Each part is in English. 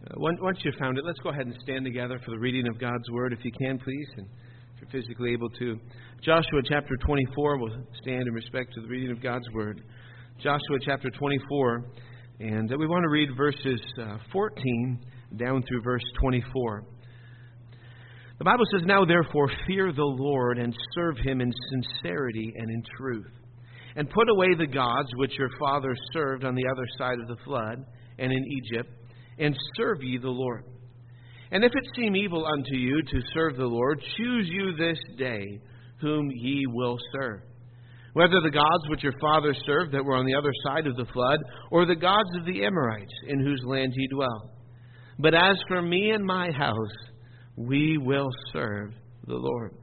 Once you've found it, let's go ahead and stand together for the reading of God's Word, if you can, please, and if you're physically able to. Joshua chapter 24, we'll stand in respect to the reading of God's Word. Joshua chapter 24, and we want to read verses 14 down through verse 24. The Bible says, "Now therefore fear the Lord and serve Him in sincerity and in truth, and put away the gods which your fathers served on the other side of the flood and in Egypt, and serve ye the Lord. And if it seem evil unto you to serve the Lord, choose you this day whom ye will serve, whether the gods which your fathers served that were on the other side of the flood, or the gods of the Amorites in whose land ye dwell. But as for me and my house, we will serve the Lord."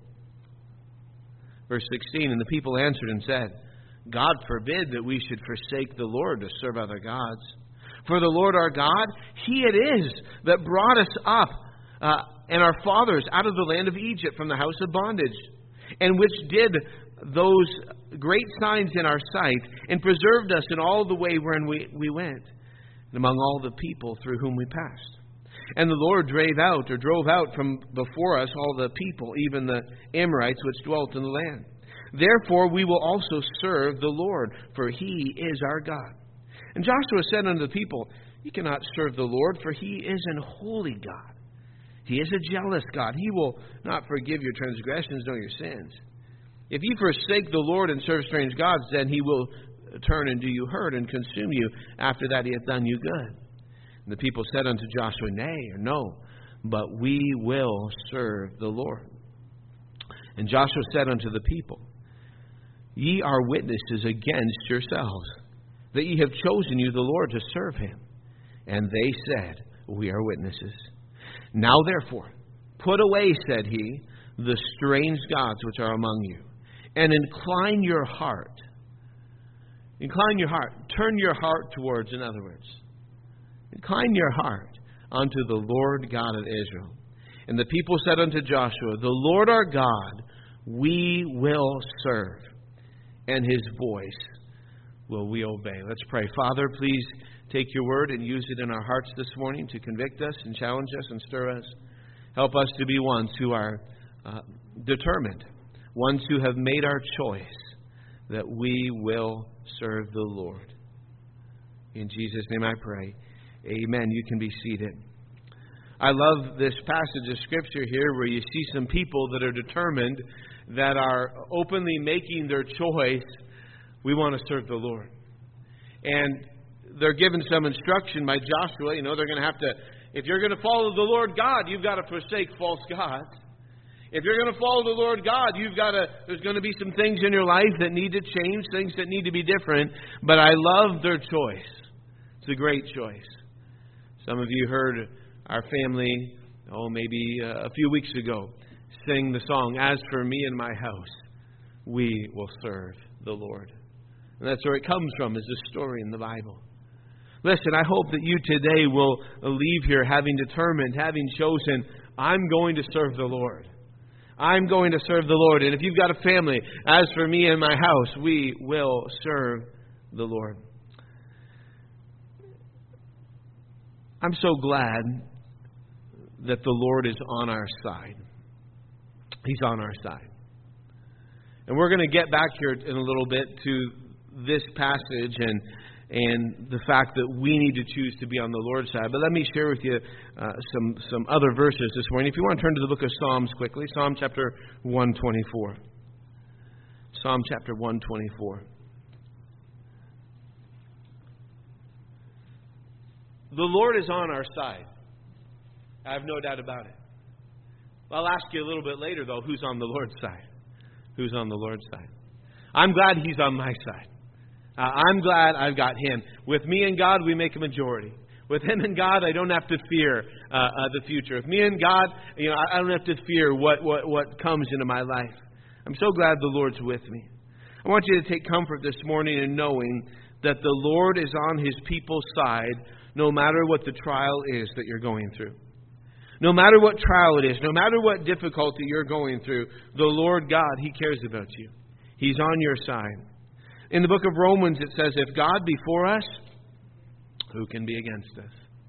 Verse 16, "And the people answered and said, God forbid that we should forsake the Lord to serve other gods. For the Lord our God, He it is that brought us up and our fathers out of the land of Egypt from the house of bondage, and which did those great signs in our sight, and preserved us in all the way wherein we went, and among all the people through whom we passed. And the Lord drove out from before us all the people, even the Amorites which dwelt in the land. Therefore we will also serve the Lord, for He is our God. And Joshua said unto the people, Ye cannot serve the Lord, for He is an holy God. He is a jealous God. He will not forgive your transgressions nor your sins. If ye forsake the Lord and serve strange gods, then He will turn and do you hurt and consume you after that He hath done you good. And the people said unto Joshua, Nay, or no, but we will serve the Lord. And Joshua said unto the people, Ye are witnesses against yourselves, that ye have chosen you the Lord to serve Him. And they said, We are witnesses. Now therefore, put away, said he, the strange gods which are among you, and incline your heart. Incline your heart. Turn your heart towards, in other words. Incline your heart unto the Lord God of Israel. And the people said unto Joshua, The Lord our God we will serve, and His voice will we obey. Let's pray. Father, please take your word and use it in our hearts this morning to convict us and challenge us and stir us. Help us to be ones who are determined, ones who have made our choice that we will serve the Lord. In Jesus' name I pray. Amen. You can be seated. I love this passage of Scripture here where you see some people that are determined, that are openly making their choice. We want to serve the Lord. And they're given some instruction by Joshua. You know, they're going to have to, if you're going to follow the Lord God, you've got to forsake false gods. If you're going to follow the Lord God, there's going to be some things in your life that need to change, things that need to be different. But I love their choice. It's a great choice. Some of you heard our family, maybe a few weeks ago, sing the song, As for me and my house, we will serve the Lord. And that's where it comes from, is the story in the Bible. Listen, I hope that you today will leave here having determined, having chosen, I'm going to serve the Lord. I'm going to serve the Lord. And if you've got a family, as for me and my house, we will serve the Lord. I'm so glad that the Lord is on our side. He's on our side. And we're going to get back here in a little bit to this passage and the fact that we need to choose to be on the Lord's side. But let me share with you some other verses this morning. If you want to turn to the book of Psalms quickly, Psalm chapter 124. Psalm chapter 124. The Lord is on our side. I have no doubt about it. I'll ask you a little bit later, though, who's on the Lord's side? Who's on the Lord's side? I'm glad He's on my side. I'm glad I've got Him. With me and God, we make a majority. With Him and God, I don't have to fear the future. With me and God, I don't have to fear what comes into my life. I'm so glad the Lord's with me. I want you to take comfort this morning in knowing that the Lord is on His people's side, no matter what the trial is that you're going through. No matter what trial it is, no matter what difficulty you're going through, the Lord God, He cares about you. He's on your side. In the book of Romans, it says, If God be for us, who can be against us?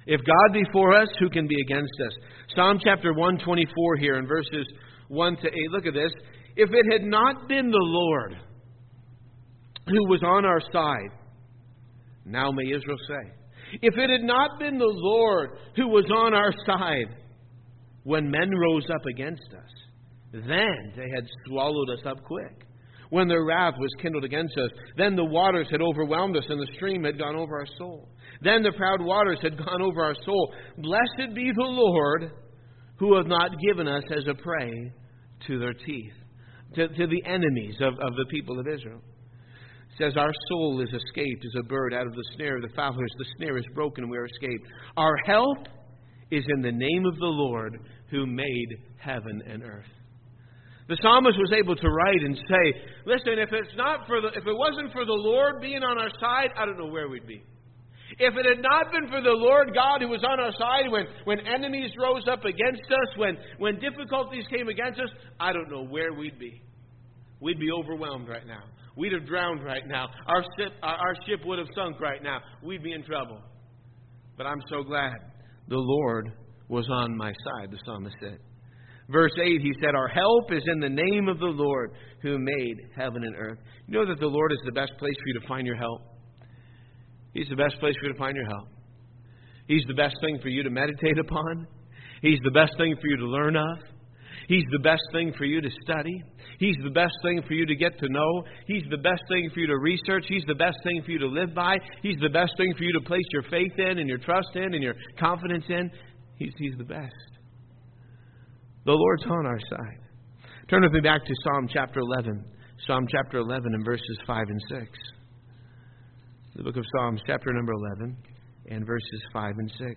If God be for us, who can be against us? Psalm chapter 124 here in verses 1 to 8. Look at this. If it had not been the Lord who was on our side, now may Israel say, if it had not been the Lord who was on our side, when men rose up against us, then they had swallowed us up quick. When their wrath was kindled against us, then the waters had overwhelmed us, and the stream had gone over our soul. Then the proud waters had gone over our soul. Blessed be the Lord, who hath not given us as a prey to their teeth, to the enemies of the people of Israel. It says, our soul is escaped as a bird out of the snare of the fowlers. The snare is broken, and we are escaped. Our help is in the name of the Lord, who made heaven and earth. The psalmist was able to write and say, listen, if it wasn't for the Lord being on our side, I don't know where we'd be. If it had not been for the Lord God who was on our side when enemies rose up against us, when difficulties came against us, I don't know where we'd be. We'd be overwhelmed right now. We'd have drowned right now. Our ship would have sunk right now. We'd be in trouble. But I'm so glad the Lord was on my side, the psalmist said. Verse 8, he said, our help is in the name of the Lord who made heaven and earth. You know that the Lord is the best place for you to find your help? He's the best place for you to find your help. He's the best thing for you to meditate upon. He's the best thing for you to learn of. He's the best thing for you to study. He's the best thing for you to get to know. He's the best thing for you to research. He's the best thing for you to live by. He's the best thing for you to place your faith in and your trust in and your confidence in. He's the best. The Lord's on our side. Turn with me back to Psalm chapter 11. Psalm chapter 11 and verses 5 and 6. The book of Psalms, chapter number 11 and verses 5 and 6.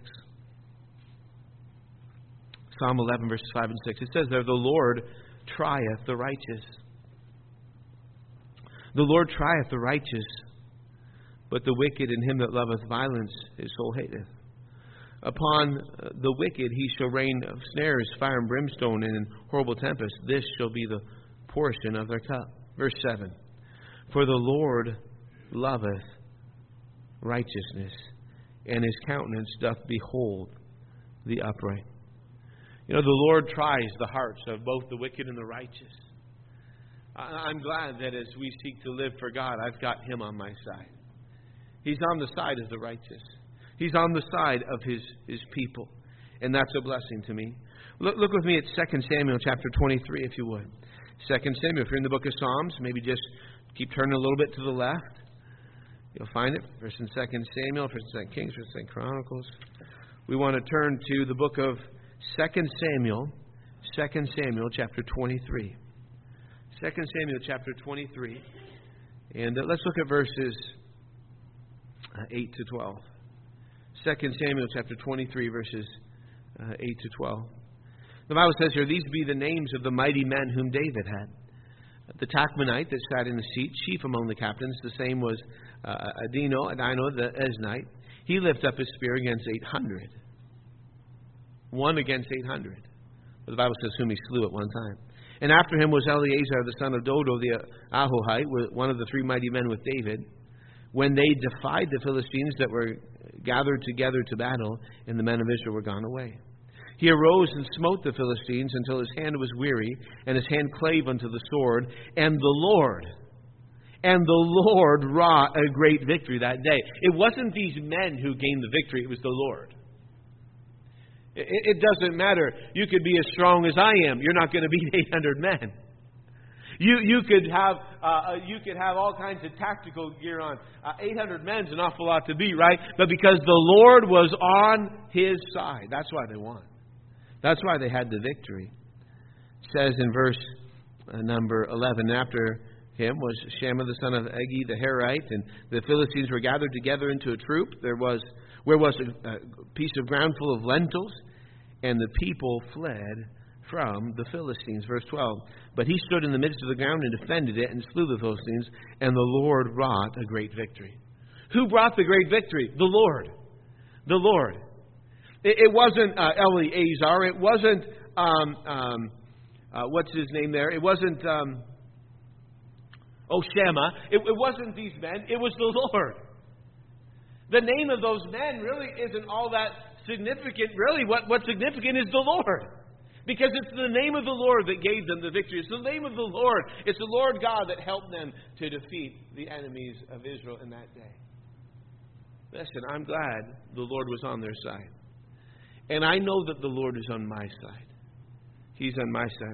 Psalm 11, verses 5 and 6. It says there, the Lord trieth the righteous. The Lord trieth the righteous, but the wicked and him that loveth violence his soul hateth. Upon the wicked he shall rain of snares, fire and brimstone, and in horrible tempest. This shall be the portion of their cup. Verse 7. For the Lord loveth righteousness, and his countenance doth behold the upright. You know, the Lord tries the hearts of both the wicked and the righteous. I'm glad that as we seek to live for God, I've got him on my side. He's on the side of the righteous. He's on the side of his people. And that's a blessing to me. Look with me at 2 Samuel chapter 23, if you would. 2 Samuel, if you're in the book of Psalms, maybe just keep turning a little bit to the left. You'll find it. 1st and 2nd Samuel, 1st and 2nd Kings, 1st and 2nd Chronicles. We want to turn to the book of 2 Samuel chapter 23. 2 Samuel chapter 23. And let's look at verses 8 to 12. 2 Samuel chapter 23, verses 8 to 12. The Bible says here, these be the names of the mighty men whom David had. The Tachmonite that sat in the seat, chief among the captains, the same was Adino the Eznite. He lifted up his spear against 800. One against 800. But the Bible says whom he slew at one time. And after him was Eleazar the son of Dodo the Ahohite, one of the three mighty men with David, when they defied the Philistines that were gathered together to battle, and the men of Israel were gone away. He arose and smote the Philistines until his hand was weary, and his hand clave unto the sword. And the Lord wrought a great victory that day. It wasn't these men who gained the victory, it was the Lord. It doesn't matter. You could be as strong as I am. You're not going to beat 800 men. You could have all kinds of tactical gear on. 800 men's an awful lot to beat, right? But because the Lord was on his side, that's why they won. That's why they had the victory. It says in verse number 11, after him was Shammah the son of Agi the Herite, and the Philistines were gathered together into a troop. Where was a piece of ground full of lentils, and the people fled from the Philistines. Verse 12. But he stood in the midst of the ground and defended it and slew the Philistines, and the Lord wrought a great victory. Who brought the great victory? The Lord. The Lord. It wasn't Eleazar. It wasn't, what's his name there? It wasn't, Shammah. It wasn't these men. It was the Lord. The name of those men really isn't all that significant, really what's significant is the Lord. Because it's the name of the Lord that gave them the victory. It's the name of the Lord. It's the Lord God that helped them to defeat the enemies of Israel in that day. Listen, I'm glad the Lord was on their side. And I know that the Lord is on my side. He's on my side.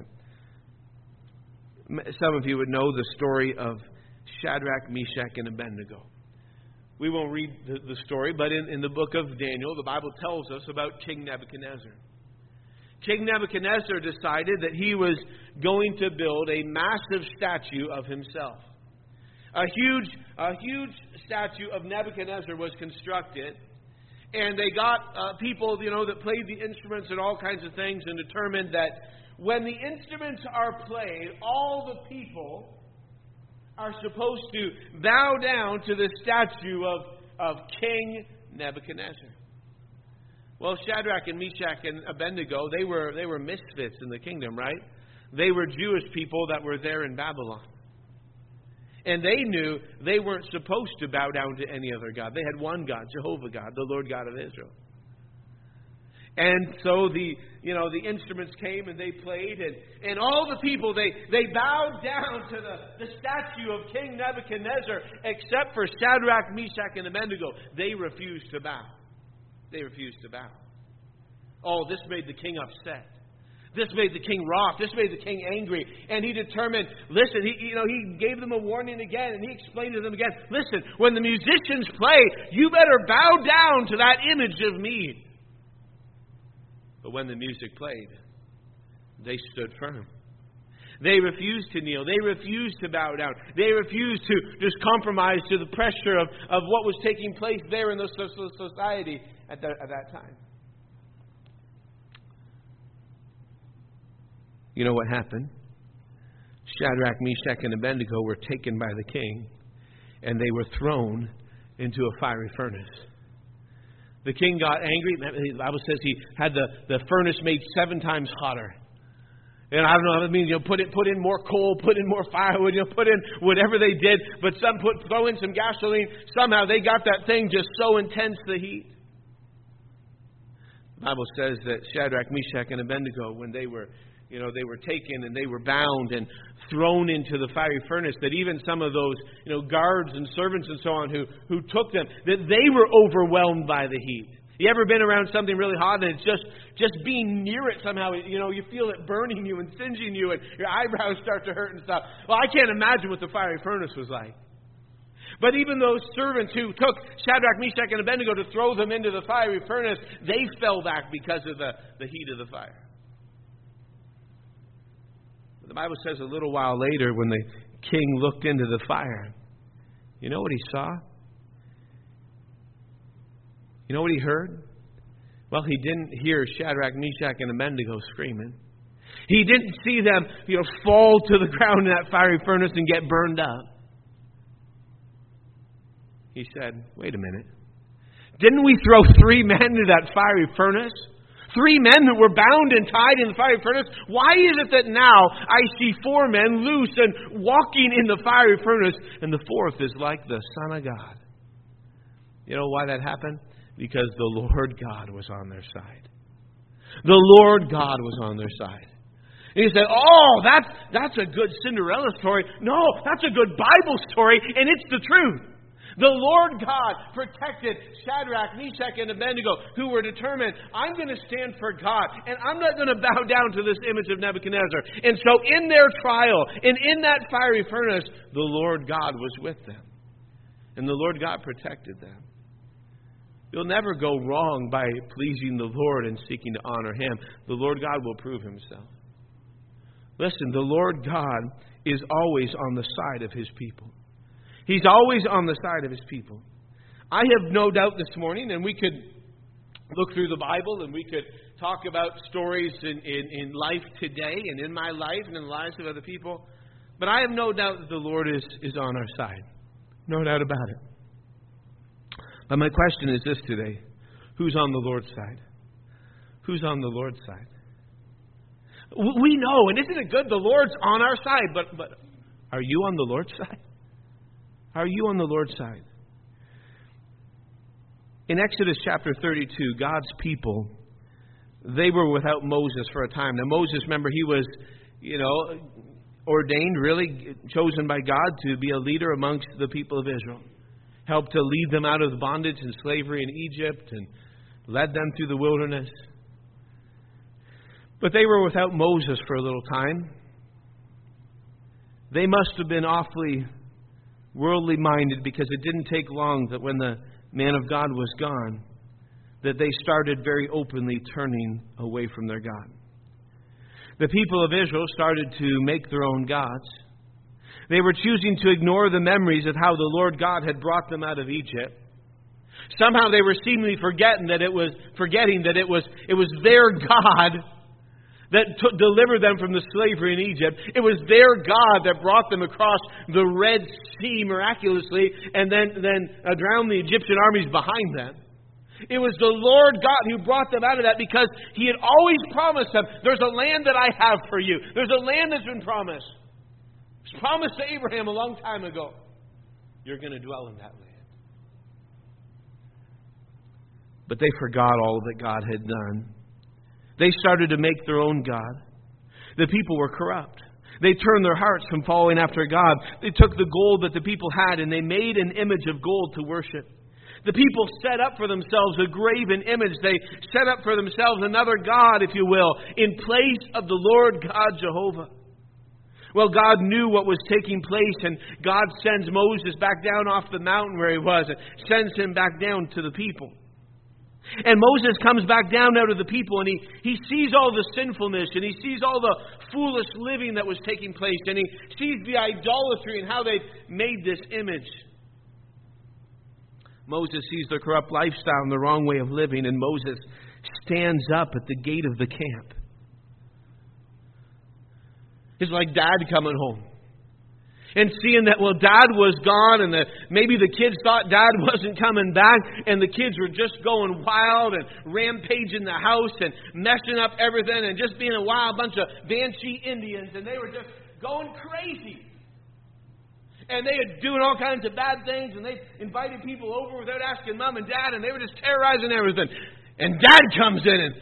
Some of you would know the story of Shadrach, Meshach, and Abednego. We won't read the story, but in the book of Daniel, the Bible tells us about King Nebuchadnezzar. King Nebuchadnezzar decided that he was going to build a massive statue of himself. A huge statue of Nebuchadnezzar was constructed, and they got people, that played the instruments and all kinds of things, and determined that when the instruments are played, all the people are supposed to bow down to the statue of King Nebuchadnezzar. Well, Shadrach and Meshach and Abednego, they were misfits in the kingdom, right? They were Jewish people that were there in Babylon. And they knew they weren't supposed to bow down to any other God. They had one God, Jehovah God, the Lord God of Israel. And so the instruments came and they played, and all the people, they bowed down to the statue of King Nebuchadnezzar, except for Shadrach, Meshach, and Abednego. They refused to bow. They refused to bow. Oh, this made the king upset. This made the king wroth. This made the king angry. And he determined, listen, he gave them a warning again, and he explained to them again, listen, when the musicians play, you better bow down to that image of me. But when the music played, they stood firm. They refused to kneel. They refused to bow down. They refused to just compromise to the pressure of what was taking place there in the society at that time. You know what happened? Shadrach, Meshach, and Abednego were taken by the king, and they were thrown into a fiery furnace. The king got angry. The Bible says he had the furnace made 7 times hotter. And I don't know what it means. Put in more coal, put in more firewood, put in whatever they did. But throw in some gasoline. Somehow they got that thing just so intense, the heat. The Bible says that Shadrach, Meshach, and Abednego, when they were taken and they were bound and thrown into the fiery furnace, that even some of those, guards and servants and so on who took them, that they were overwhelmed by the heat. You ever been around something really hot and it's just being near it somehow, you feel it burning you and singeing you and your eyebrows start to hurt and stuff. Well, I can't imagine what the fiery furnace was like. But even those servants who took Shadrach, Meshach, and Abednego to throw them into the fiery furnace, they fell back because of the heat of the fire. The Bible says a little while later, when the king looked into the fire, you know what he saw? You know what he heard? Well, he didn't hear Shadrach, Meshach, and Abednego screaming. He didn't see them, fall to the ground in that fiery furnace and get burned up. He said, wait a minute. Didn't we throw 3 men into that fiery furnace? 3 men that were bound and tied in the fiery furnace? Why is it that now I see 4 men loose and walking in the fiery furnace, and the 4th is like the Son of God? You know why that happened? Because the Lord God was on their side. The Lord God was on their side. And you say, oh, that's a good Cinderella story. No, that's a good Bible story, and it's the truth. The Lord God protected Shadrach, Meshach, and Abednego, who were determined, I'm going to stand for God, and I'm not going to bow down to this image of Nebuchadnezzar. And so in their trial, and in that fiery furnace, the Lord God was with them. And the Lord God protected them. You'll never go wrong by pleasing the Lord and seeking to honor Him. The Lord God will prove Himself. Listen, the Lord God is always on the side of His people. He's always on the side of His people. I have no doubt this morning, and we could look through the Bible and we could talk about stories in life today and in my life and in the lives of other people, but I have no doubt that the Lord is on our side. No doubt about it. But my question is this today. Who's on the Lord's side? Who's on the Lord's side? We know, and isn't it good? The Lord's on our side, but are you on the Lord's side? Are you on the Lord's side? In Exodus chapter 32, God's people, they were without Moses for a time. Now Moses, remember, he was, ordained, really chosen by God to be a leader amongst the people of Israel. Helped to lead them out of the bondage and slavery in Egypt and led them through the wilderness. But they were without Moses for a little time. They must have been awfully worldly minded, because it didn't take long that when the man of God was gone, that they started very openly turning away from their God. The people of Israel started to make their own gods. They were choosing to ignore the memories of how the Lord God had brought them out of Egypt. Somehow they were seemingly forgetting that it was their God that delivered them from the slavery in Egypt. It was their God that brought them across the Red Sea miraculously and then drowned the Egyptian armies behind them. It was the Lord God who brought them out of that, because He had always promised them, there's a land that I have for you. There's a land that's been promised. It was promised to Abraham a long time ago. You're going to dwell in that land. But they forgot all that God had done. They started to make their own God. The people were corrupt. They turned their hearts from following after God. They took the gold that the people had and they made an image of gold to worship. The people set up for themselves a graven image. They set up for themselves another God, if you will, in place of the Lord God Jehovah. Well, God knew what was taking place, and God sends Moses back down off the mountain where he was and sends him back down to the people. And Moses comes back down out of the people, and he sees all the sinfulness, and he sees all the foolish living that was taking place, and he sees the idolatry and how they made this image. Moses sees the corrupt lifestyle and the wrong way of living, and Moses stands up at the gate of the camp. It's like Dad coming home and seeing that, Dad was gone, and maybe the kids thought Dad wasn't coming back, and the kids were just going wild and rampaging the house and messing up everything and just being a wild bunch of Banshee Indians, and they were just going crazy. And they were doing all kinds of bad things, and they invited people over without asking Mom and Dad, and they were just terrorizing everything. And Dad comes in and...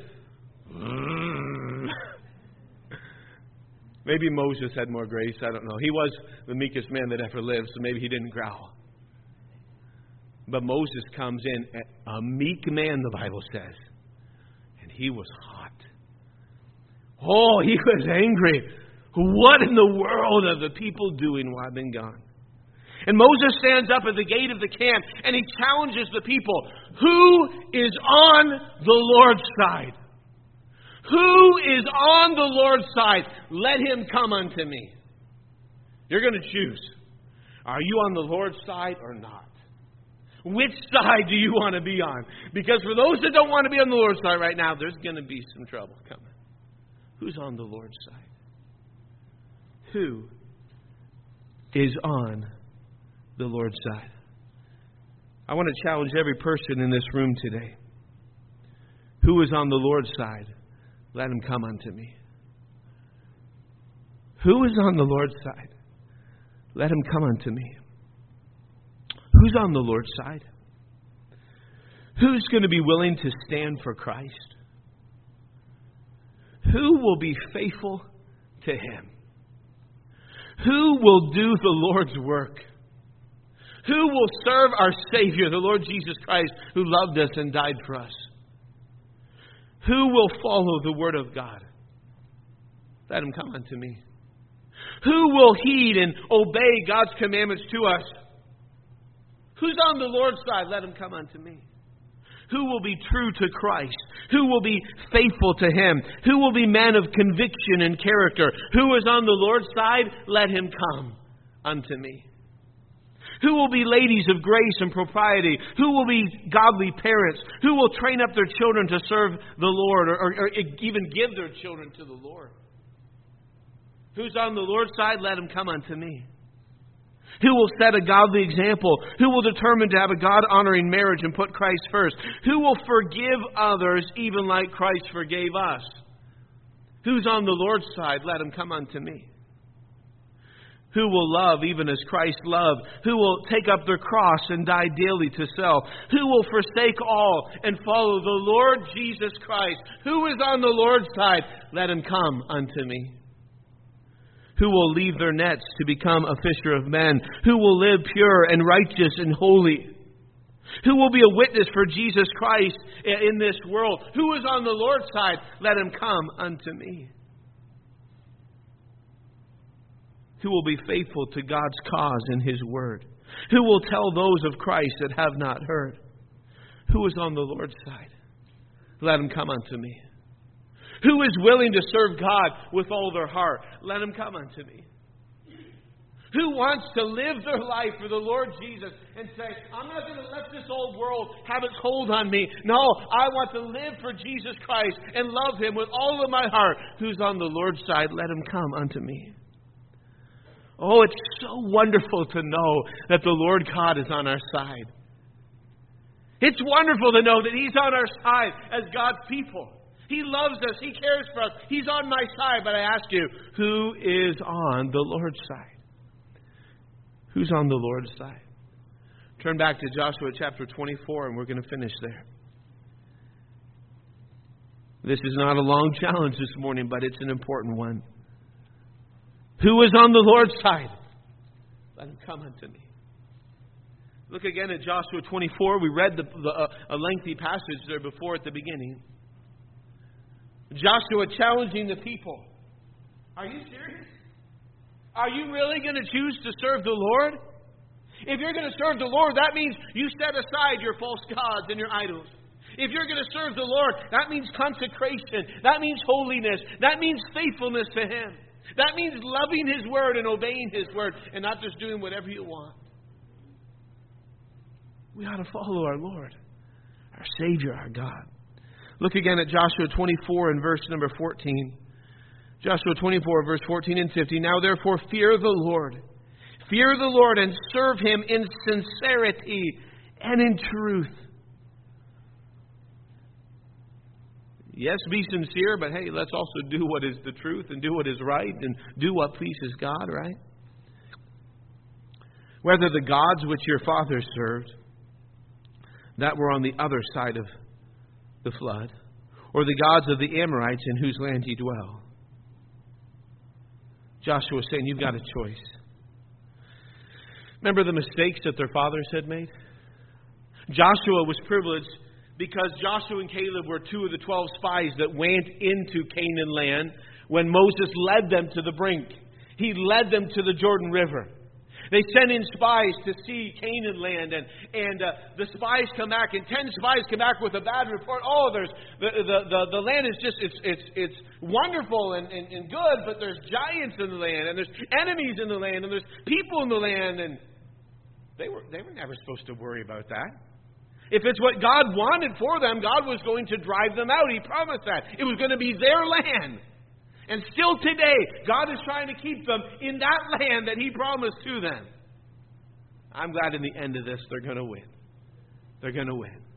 Maybe Moses had more grace, I don't know. He was the meekest man that ever lived, so maybe he didn't growl. But Moses comes in, a meek man, the Bible says. And he was hot. Oh, he was angry. What in the world are the people doing while I've been gone? And Moses stands up at the gate of the camp and he challenges the people. Who is on the Lord's side? Who is on the Lord's side? Let him come unto me. You're going to choose. Are you on the Lord's side or not? Which side do you want to be on? Because for those that don't want to be on the Lord's side right now, there's going to be some trouble coming. Who's on the Lord's side? Who is on the Lord's side? I want to challenge every person in this room today. Who is on the Lord's side? Let him come unto me. Who is on the Lord's side? Let him come unto me. Who's on the Lord's side? Who's going to be willing to stand for Christ? Who will be faithful to Him? Who will do the Lord's work? Who will serve our Savior, the Lord Jesus Christ, who loved us and died for us? Who will follow the Word of God? Let him come unto me. Who will heed and obey God's commandments to us? Who's on the Lord's side? Let him come unto me. Who will be true to Christ? Who will be faithful to Him? Who will be men of conviction and character? Who is on the Lord's side? Let him come unto me. Who will be ladies of grace and propriety? Who will be godly parents? Who will train up their children to serve the Lord or even give their children to the Lord? Who's on the Lord's side? Let him come unto me. Who will set a godly example? Who will determine to have a God-honoring marriage and put Christ first? Who will forgive others even like Christ forgave us? Who's on the Lord's side? Let him come unto me. Who will love even as Christ loved? Who will take up their cross and die daily to self? Who will forsake all and follow the Lord Jesus Christ? Who is on the Lord's side? Let him come unto me. Who will leave their nets to become a fisher of men? Who will live pure and righteous and holy? Who will be a witness for Jesus Christ in this world? Who is on the Lord's side? Let him come unto me. Who will be faithful to God's cause and His word? Who will tell those of Christ that have not heard? Who is on the Lord's side? Let him come unto me. Who is willing to serve God with all their heart? Let him come unto me. Who wants to live their life for the Lord Jesus and say, I'm not going to let this old world have its hold on me. No, I want to live for Jesus Christ and love Him with all of my heart. Who's on the Lord's side? Let him come unto me. Oh, it's so wonderful to know that the Lord God is on our side. It's wonderful to know that He's on our side as God's people. He loves us. He cares for us. He's on my side. But I ask you, who is on the Lord's side? Who's on the Lord's side? Turn back to Joshua chapter 24, and we're going to finish there. This is not a long challenge this morning, but it's an important one. Who is on the Lord's side? Let him come unto me. Look again at Joshua 24. We read a lengthy passage there before at the beginning. Joshua challenging the people. Are you serious? Are you really going to choose to serve the Lord? If you're going to serve the Lord, that means you set aside your false gods and your idols. If you're going to serve the Lord, that means consecration. That means holiness. That means faithfulness to Him. That means loving His word and obeying His word and not just doing whatever you want. We ought to follow our Lord, our Savior, our God. Look again at Joshua 24 and verse number 14. Joshua 24, verse 14 and 15. Now therefore fear the Lord. Fear the Lord and serve Him in sincerity and in truth. Yes, be sincere, but hey, let's also do what is the truth and do what is right and do what pleases God, right? Whether the gods which your fathers served, that were on the other side of the flood, or the gods of the Amorites in whose land ye dwell. Joshua is saying, you've got a choice. Remember the mistakes that their fathers had made? Joshua was privileged because Joshua and Caleb were two of the 12 spies that went into Canaan land when Moses led them to the brink. He led them to the Jordan River. They sent in spies to see Canaan land, and the spies come back, and 10 spies come back with a bad report. Oh, there's the land is just it's wonderful and good, but there's giants in the land, and there's enemies in the land, and there's people in the land, and they were never supposed to worry about that. If it's what God wanted for them, God was going to drive them out. He promised that. It was going to be their land. And still today, God is trying to keep them in that land that He promised to them. I'm glad in the end of this, they're going to win. They're going to win.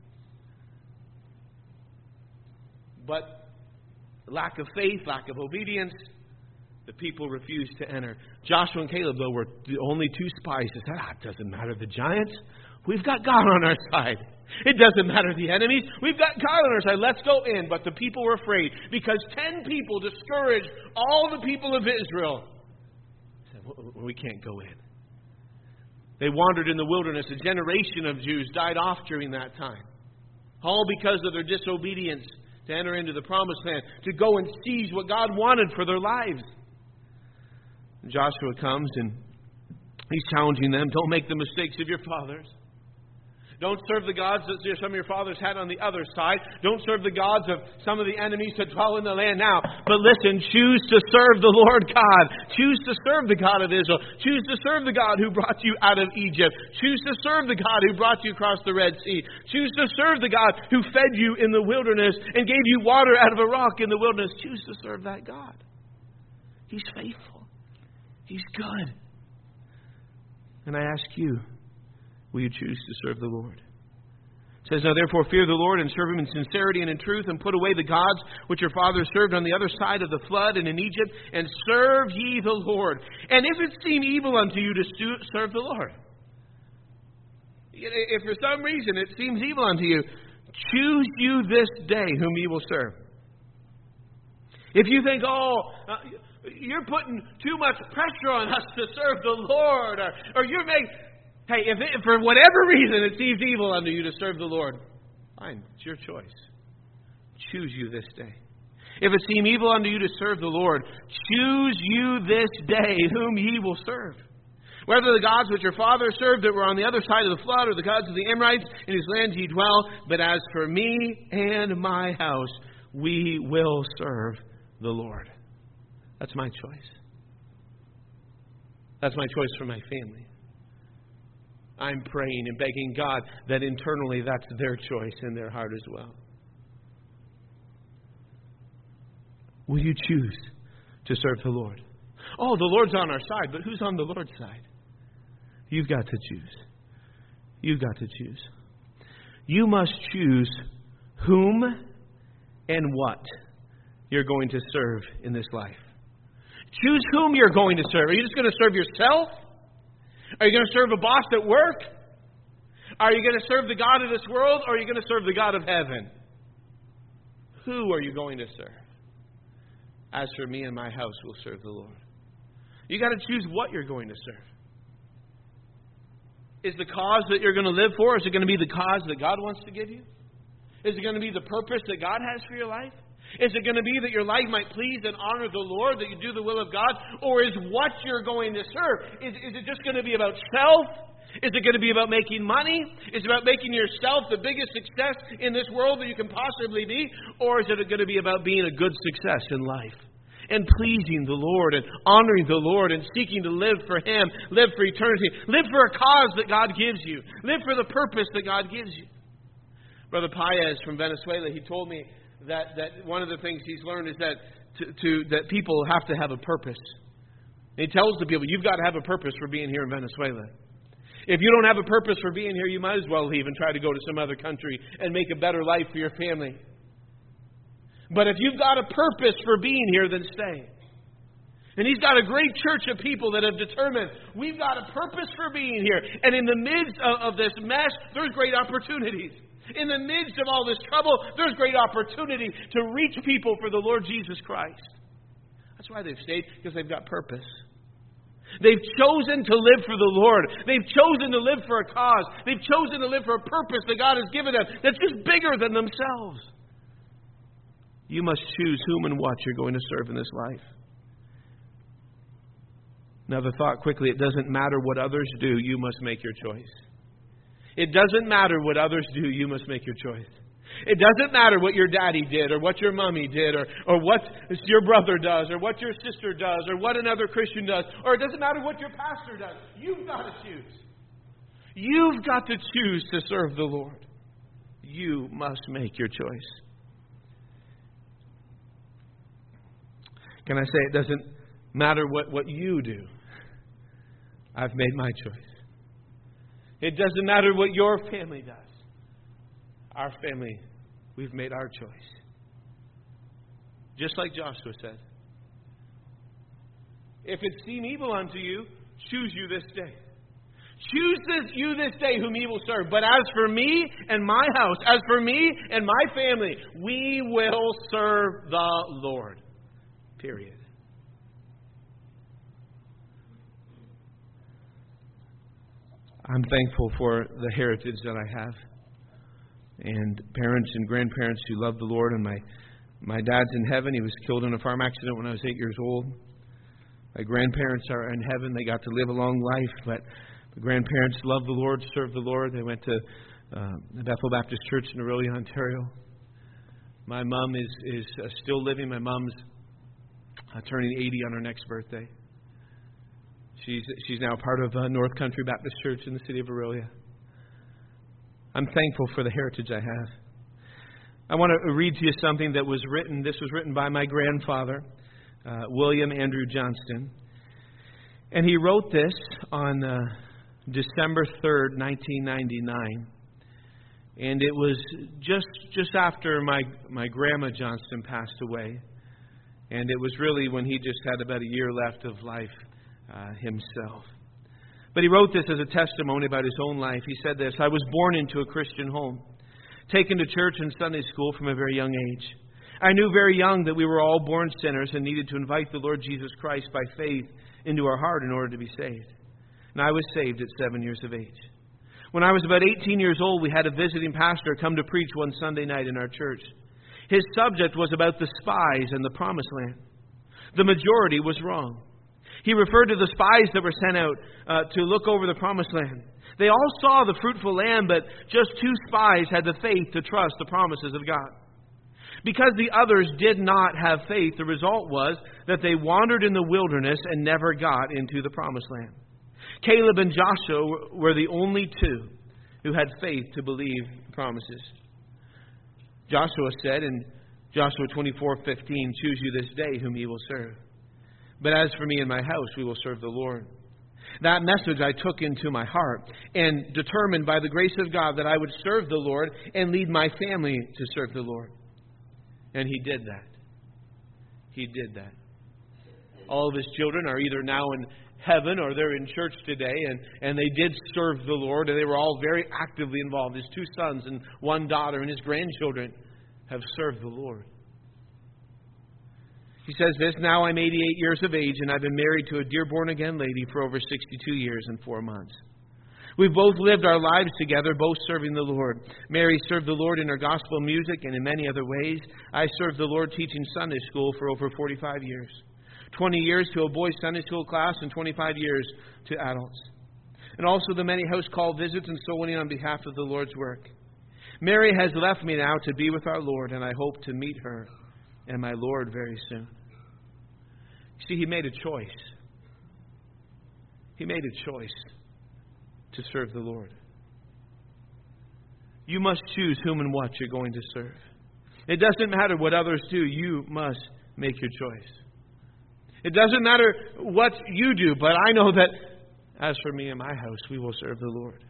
But lack of faith, lack of obedience, the people refused to enter. Joshua and Caleb, though, were the only two spies that said, it doesn't matter the giants. We've got God on our side. It doesn't matter the enemies. We've got God on our side. Let's go in. But the people were afraid because 10 people discouraged all the people of Israel. They said, we can't go in. They wandered in the wilderness. A generation of Jews died off during that time. All because of their disobedience to enter into the promised land, to go and seize what God wanted for their lives. And Joshua comes and he's challenging them. Don't make the mistakes of your fathers. Don't serve the gods that some of your fathers had on the other side. Don't serve the gods of some of the enemies that dwell in the land now. But listen, choose to serve the Lord God. Choose to serve the God of Israel. Choose to serve the God who brought you out of Egypt. Choose to serve the God who brought you across the Red Sea. Choose to serve the God who fed you in the wilderness and gave you water out of a rock in the wilderness. Choose to serve that God. He's faithful. He's good. And I ask you, will you choose to serve the Lord? It says, now therefore fear the Lord and serve Him in sincerity and in truth, and put away the gods which your fathers served on the other side of the flood and in Egypt, and serve ye the Lord. And if it seem evil unto you to serve the Lord, if for some reason it seems evil unto you, choose you this day whom ye will serve. If you think, you're putting too much pressure on us to serve the Lord, or you're making... Hey, if for whatever reason it seems evil unto you to serve the Lord, fine, it's your choice. Choose you this day. If it seem evil unto you to serve the Lord, choose you this day whom ye will serve. Whether the gods which your fathers served that were on the other side of the flood, or the gods of the Amorites in whose land ye dwell, but as for me and my house, we will serve the Lord. That's my choice. That's my choice for my family. I'm praying and begging God that internally that's their choice in their heart as well. Will you choose to serve the Lord? Oh, the Lord's on our side, but who's on the Lord's side? You've got to choose. You've got to choose. You must choose whom and what you're going to serve in this life. Choose whom you're going to serve. Are you just going to serve yourself? Are you going to serve a boss at work? Are you going to serve the God of this world, or are you going to serve the God of heaven? Who are you going to serve? As for me and my house, we'll serve the Lord. You got to choose what you're going to serve. Is the cause that you're going to live for, is it going to be the cause that God wants to give you? Is it going to be the purpose that God has for your life? Is it going to be that your life might please and honor the Lord, that you do the will of God? Or is what you're going to serve, is it just going to be about self? Is it going to be about making money? Is it about making yourself the biggest success in this world that you can possibly be? Or is it going to be about being a good success in life? And pleasing the Lord and honoring the Lord and seeking to live for Him, live for eternity, live for a cause that God gives you, live for the purpose that God gives you. Brother Paez from Venezuela, he told me that one of the things he's learned is that that people have to have a purpose. And he tells the people, you've got to have a purpose for being here in Venezuela. If you don't have a purpose for being here, you might as well leave and try to go to some other country and make a better life for your family. But if you've got a purpose for being here, then stay. And he's got a great church of people that have determined we've got a purpose for being here. And in the midst of this mess, there's great opportunities. In the midst of all this trouble, there's great opportunity to reach people for the Lord Jesus Christ. That's why they've stayed, because they've got purpose. They've chosen to live for the Lord. They've chosen to live for a cause. They've chosen to live for a purpose that God has given them that's just bigger than themselves. You must choose whom and what you're going to serve in this life. Another thought quickly, it doesn't matter what others do, you must make your choice. It doesn't matter what others do, you must make your choice. It doesn't matter what your daddy did or what your mommy did or what your brother does or what your sister does or what another Christian does, or it doesn't matter what your pastor does. You've got to choose. You've got to choose to serve the Lord. You must make your choice. Can I say it doesn't matter what you do? I've made my choice. It doesn't matter what your family does. Our family, we've made our choice. Just like Joshua said. If it seem evil unto you, choose you this day. Choose you this day whom ye will serve. But as for me and my house, as for me and my family, we will serve the Lord. Period. I'm thankful for the heritage that I have. And parents and grandparents who love the Lord. And my dad's in heaven. He was killed in a farm accident when I was 8 years old. My grandparents are in heaven. They got to live a long life. But the grandparents love the Lord, serve the Lord. They went to the Bethel Baptist Church in Orillia, Ontario. My mom is still living. My mom's turning 80 on her next birthday. She's now part of North Country Baptist Church in the city of Orillia. I'm thankful for the heritage I have. I want to read to you something that was written. This was written by my grandfather, William Andrew Johnston. And he wrote this on December 3rd, 1999. And it was just after my grandma Johnston passed away. And it was really when he just had about a year left of life himself. But he wrote this as a testimony about his own life. He said this: I was born into a Christian home, taken to church and Sunday school from a very young age. I knew very young that we were all born sinners and needed to invite the Lord Jesus Christ by faith into our heart in order to be saved. And I was saved at 7 years of age. When I was about 18 years old, we had a visiting pastor come to preach one Sunday night in our church. His subject was about the spies and the promised land. The majority was wrong. He referred to the spies that were sent out to look over the promised land. They all saw the fruitful land, but just 2 spies had the faith to trust the promises of God. Because the others did not have faith, the result was that they wandered in the wilderness and never got into the promised land. Caleb and Joshua were the only 2 who had faith to believe the promises. Joshua said in Joshua 24:15, choose you this day whom ye will serve. But as for me and my house, we will serve the Lord. That message I took into my heart and determined by the grace of God that I would serve the Lord and lead my family to serve the Lord. And he did that. He did that. All of his children are either now in heaven or they're in church today, and they did serve the Lord, and they were all very actively involved. His 2 sons and 1 daughter and his grandchildren have served the Lord. He says this: now I'm 88 years of age, and I've been married to a dear born-again lady for over 62 years and 4 months. We've both lived our lives together, both serving the Lord. Mary served the Lord in her gospel music and in many other ways. I served the Lord teaching Sunday school for over 45 years. 20 years to a boys' Sunday school class and 25 years to adults. And also the many house call visits and soul winning on behalf of the Lord's work. Mary has left me now to be with our Lord, and I hope to meet her and my Lord very soon. See, he made a choice. He made a choice to serve the Lord. You must choose whom and what you're going to serve. It doesn't matter what others do. You must make your choice. It doesn't matter what you do, but I know that as for me and my house, we will serve the Lord.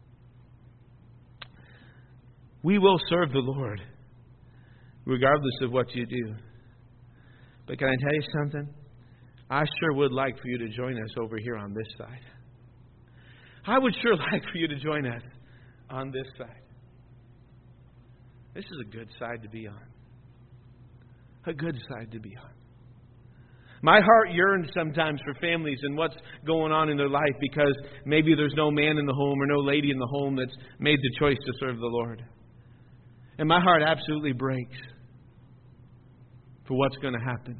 We will serve the Lord regardless of what you do. But can I tell you something? I sure would like for you to join us over here on this side. I would sure like for you to join us on this side. This is a good side to be on. A good side to be on. My heart yearns sometimes for families and what's going on in their life because maybe there's no man in the home or no lady in the home that's made the choice to serve the Lord. And my heart absolutely breaks for what's going to happen.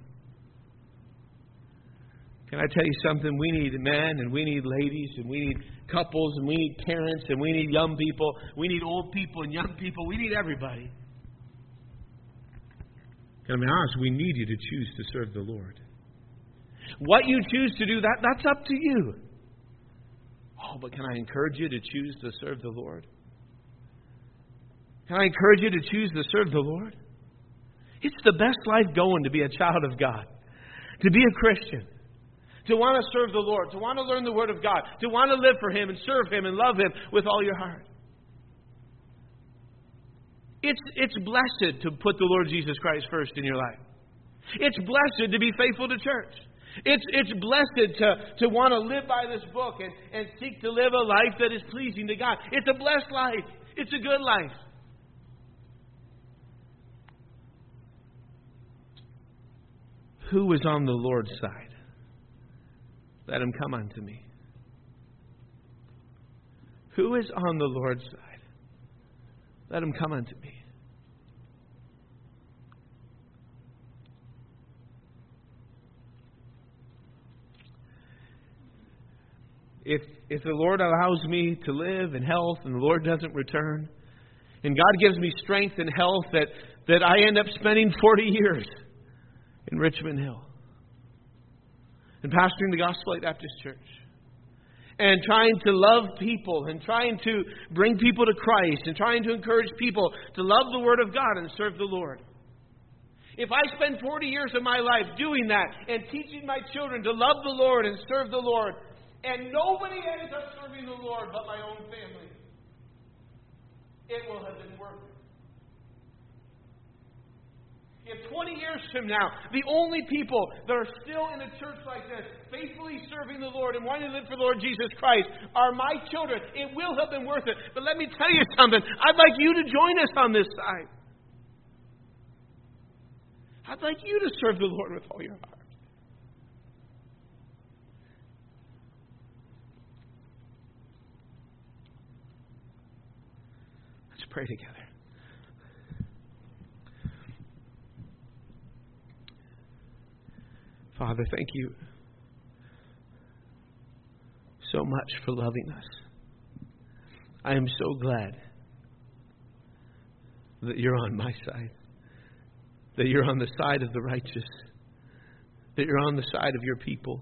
Can I tell you something? We need men and we need ladies and we need couples and we need parents and we need young people. We need old people and young people. We need everybody. Can I be honest? We need you to choose to serve the Lord. What you choose to do, that's up to you. Oh, but can I encourage you to choose to serve the Lord? Can I encourage you to choose to serve the Lord? It's the best life going to be a child of God, to be a Christian, to want to serve the Lord, to want to learn the Word of God, to want to live for Him and serve Him and love Him with all your heart. It's blessed to put the Lord Jesus Christ first in your life. It's blessed to be faithful to church. It's blessed to want to live by this book and seek to live a life that is pleasing to God. It's a blessed life. It's a good life. Who is on the Lord's side? Let him come unto me. Who is on the Lord's side? Let him come unto me. If the Lord allows me to live in health and the Lord doesn't return, and God gives me strength and health that I end up spending 40 years in Richmond Hill and pastoring the Gospel Light Baptist Church and trying to love people and trying to bring people to Christ and trying to encourage people to love the Word of God and serve the Lord. If I spend 40 years of my life doing that and teaching my children to love the Lord and serve the Lord, and nobody ends up serving the Lord but my own family, it will have been worth it. If 20 years from now, the only people that are still in a church like this, faithfully serving the Lord and wanting to live for the Lord Jesus Christ, are my children, it will have been worth it. But let me tell you something. I'd like you to join us on this side. I'd like you to serve the Lord with all your heart. Let's pray together. Father, thank you so much for loving us. I am so glad that you're on my side, that you're on the side of the righteous, that you're on the side of your people.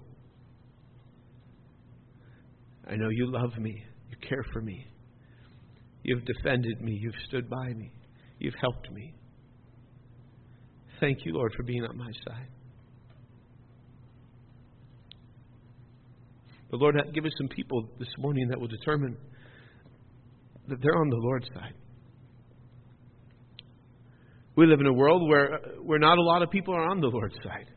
I know you love me, you care for me, you've defended me, you've stood by me, you've helped me. Thank you, Lord, for being on my side. But Lord, give us some people this morning that will determine that they're on the Lord's side. We live in a world where not a lot of people are on the Lord's side.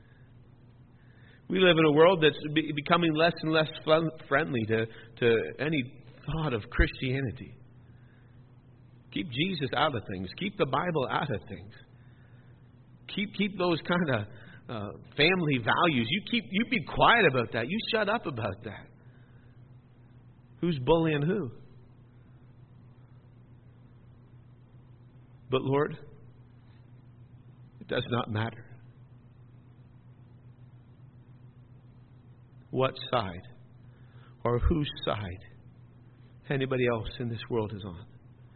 We live in a world that's becoming less and less friendly to any thought of Christianity. Keep Jesus out of things. Keep the Bible out of things. Keep those kind of family values. You be quiet about that. You shut up about that. Who's bullying who? But Lord, it does not matter what side or whose side anybody else in this world is on.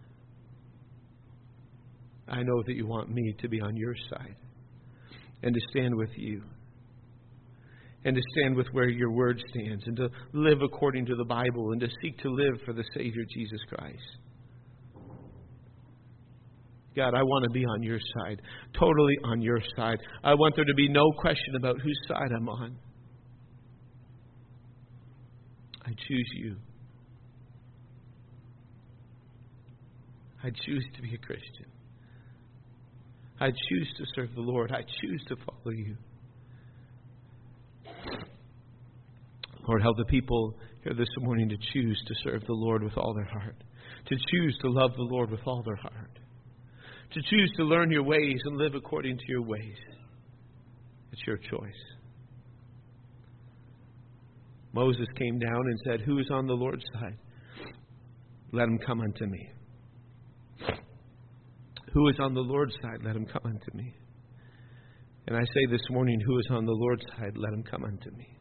I know that you want me to be on your side and to stand with you and to stand with where your word stands and to live according to the Bible and to seek to live for the Savior Jesus Christ. God, I want to be on your side, totally on your side. I want there to be no question about whose side I'm on. I choose you. I choose to be a Christian. I choose to serve the Lord. I choose to follow you. Lord, help the people here this morning to choose to serve the Lord with all their heart, to choose to love the Lord with all their heart, to choose to learn your ways and live according to your ways. It's your choice. Moses came down and said, "Who is on the Lord's side? Let him come unto me. Who is on the Lord's side? Let him come unto me." And I say this morning, who is on the Lord's side? Let him come unto me.